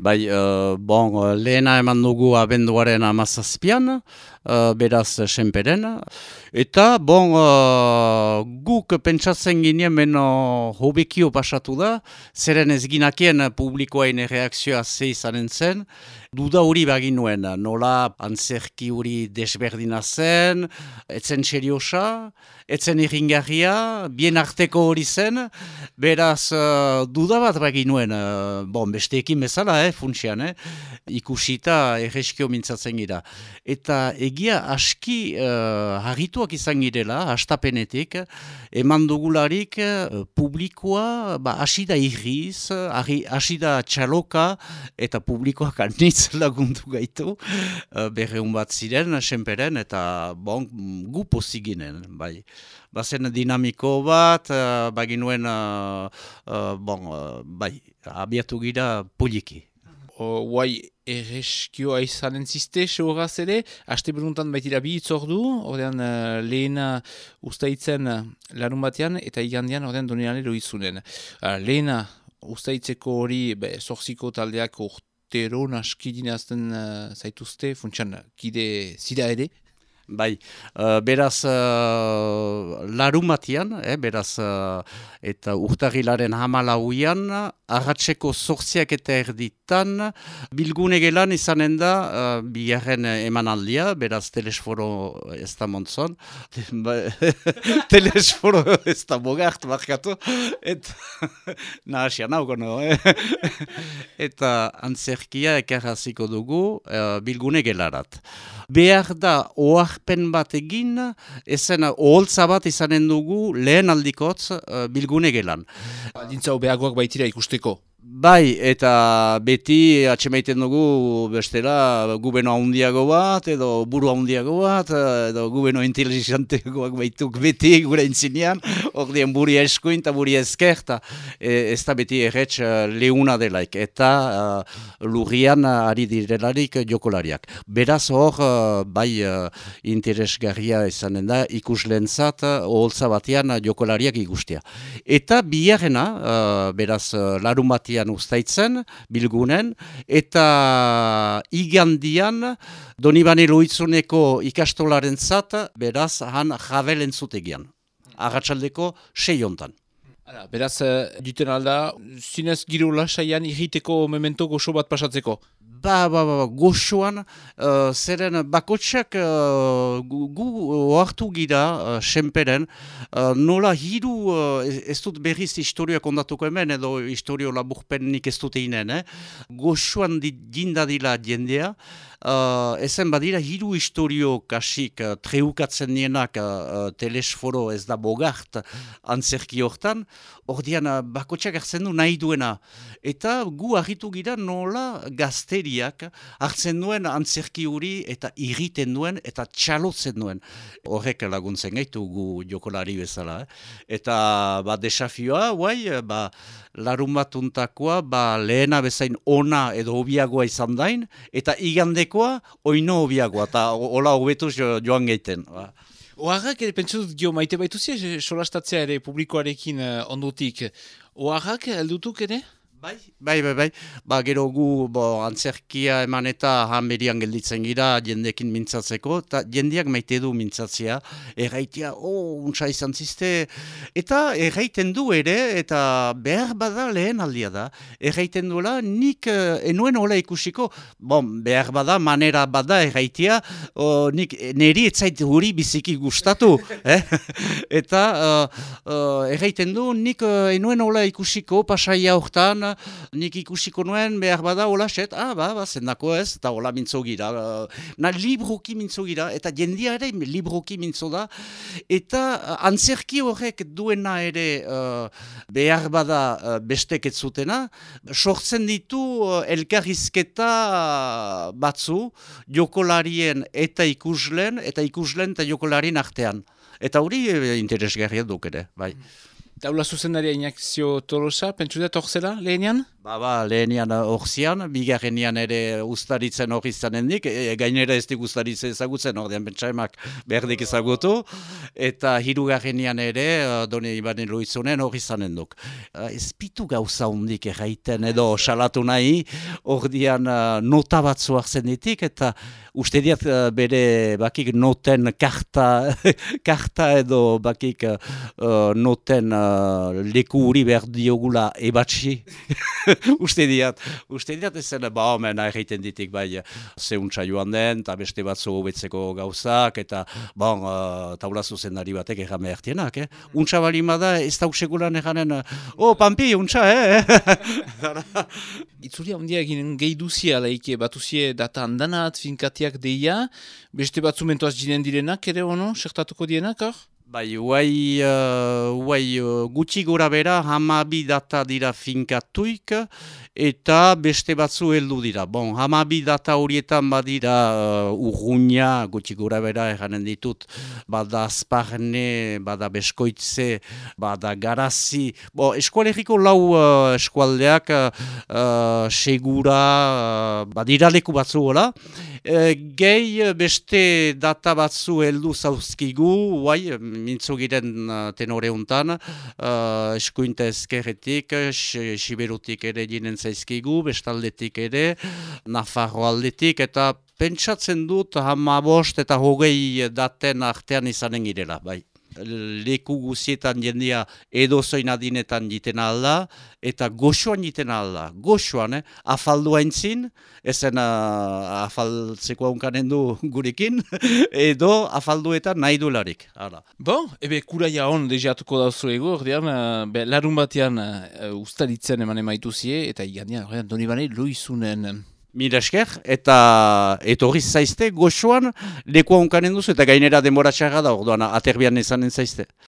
Bai, lehena eman dugu abenduaren 17an, beraz senperen. Eta, guk pentsatzen ginen beno hobekio pasatu da, zeren ez ginakien publikoain reakzioa ze izanen zen, duda hori baginuen, nola antzerki hori desberdina zen, etzen seriosa, etzen irringarria, bien arteko hori zen, beraz duda bat baginuen, besteekin bezala, funtsian, ikusita erreskio mintzatzen gira. Eta egia aski harrituak izan girela, hastapenetik, eman dugularik publikoa hasi da irriz, hasi da txaloka, eta publikoak anitz lagundu gaitu, berreun bat ziren, senperen, eta gu pozik ginen, bai. Bazen dinamiko bat, baginuen, abiatu gira poliki. Guai erreskioa izanen ziste, sehoraz ere, haste beruntan baitira bi itzordu, ordean lehena ustaitzen larun batean, eta igandean ordean donean izunen. Lehena ustaitzeko hori zorziko taldeak urtero naskidinazten zaituzte, funtsan kide zira ere? Bai, beraz larun batean, beraz eta urtarrilaren 14an, arratseko 8 eta erditan, bilgune gelan izanen da bigarren emanaldia, beraz telesforo ez da montzon, telesforo ez da bogart, markatu, eta nahasia naukono, eta antzerkia ekarraziko dugu bilgune gelarat. Behar da oarpen bat egin, ezen oholtza bat izanen dugu lehen aldikotz bilgune gelan. Dintzau behagoak baitira ikusteko. Bai, eta beti atxemaiten dugu bestela gubeno handiago bat, edo buru handiago bat, edo gubeno inteligenteagoak baituk beti gure intzinean, ordien buri eskuin eta buri ezker, eta ez da beti erretz leuna delaik, eta lurrian ari direlarik jokolariak. Beraz hor, interesgarria izanen da, ikuslentzat, oholtza batean jokolariak ikustea. Eta biharrena, beraz larun batean ustaitzen, bilgunen, eta igandian Donibane Loitzuneko ikastolaren zat, beraz, han Javel entzutegian. Arratsaldeko 6 hontan. Beraz, duten alda, zinez giro lasaian irriteko memento goxo bat pasatzeko? Goxoan, zeren bakotxak gu oartu gira senperen, nola hiru, ez dut berriz historioak ondatuko hemen, edo historio laburpenik ez dut eginen, goxoan dindadila jendea, ezen badira hiru historio kasik treukatzen nienak telesforo ez da bogart antzerki hortan, ordean bakotxak hartzen du nahi duena. Eta gu harritu gira nola gazteriak hartzen duen antzerki hori eta irriten duen eta txalotzen duen. Horrek laguntzen gaitu gu jokolari bezala. Eta desafioa, larun batuntakoa, lehena bezain ona edo hobiagoa izan dain, eta igandekoa oino hobiagoa, eta hola hobetuz joan gaiten. Oharrak ere pentsatut gio maite baituzia, solastatzea ere publikoarekin ondutik. Oharrak heldutuk ere? Bai. Gero gu antzerkia eman eta hanberian gelditzen gira jendekin mintzatzeko, eta jendeak maite du mintzatzea, erraitea, untsa izan ziste, eta erraiten du ere, eta behar bada lehen aldia da, erraiten duela nik enuen hola ikusiko, behar bada, manera bada erraitea, nik neri etzait huri biziki gustatu, eta erraiten du nik enuen hola ikusiko pasaia hortan, nik ikusiko nuen behar bada hola set, zendako ez, eta hola mintzo gira, libroki mintzo gira, eta jendia ere libroki mintzo da, eta antzerki horrek duena ere behar bada bestek ez zutena, sortzen ditu elkarrizketa batzu, jokolarien eta ikuslen eta jokolarien artean. Eta hori interesgarria duk ere, bai. Taula zuzendaria Inakzio Tolosa, pentsu da torzela lehenean? Lehenian orzian, bigarrenian ere ustaritzen hori izanendik, gainera ez dik ustaritzen ezagutzen, ordean bentsaimak berdik ezagutu, eta hirugarrenian ere, Doni Ibanen Luizunen hori izanenduk. Ez pitu gauza hundik erraiten edo salatu nahi, ordean nota batzu hartzen ditik, eta uste diat bere bakik noten karta, karta edo bakik noten leku huri behar diogula ebatxi. Uste diat ezen, omen egiten ditik bai zeuntza joan den, eta beste batzu hobetzeko gauzak, eta taula zuzendari batek errame hartienak, Untsa balima da, ez dauk segulan erranen, Pampi, untsa, Itzuri handia eginen gehi duzia laike, batuzie data handanat, finkatiak deia, beste batzu mentoaz jinen direnak ere ono, sertatuko dienak, Bai, gutxi gora bera, 12 data dira finkatuik, eta beste batzu heldu dira. 12 data horietan badira urruña, gutxi gora bera eranen ditut, bada Azparne, bada Beskoitze, bada Garazi. Eskualeriko lau eskualdeak segura, badira leku batzu hola. Gehi beste data batzu heldu zauzkigu, mintzo giren tenore untan, eskuinta ezkerretik, Siberutik ere ginen zaizkigu, bestaldetik ere, Nafarro aldetik, eta pentsatzen dut 15 eta 20 daten artean izanen girela, bai. Leku guzietan jendia edozoin adinetan jiten alda, eta goxoan jiten alda. Goxoan, afaldua entzin, ezen afaltzeko haunkanen du gurekin, edo afalduetan nahi dularik. Ebe kuraia hon deziatuko dauzu ego, ordean, larun batean ustaritzen eman emaituzie, eta igandian, Doni Ibanen Luizunen. Mila esker, eta etorriz zaizte, goxoan, leku haunkanen duzu, eta gainera denbora txarra da, orduan, aterbian ezanen zaizte.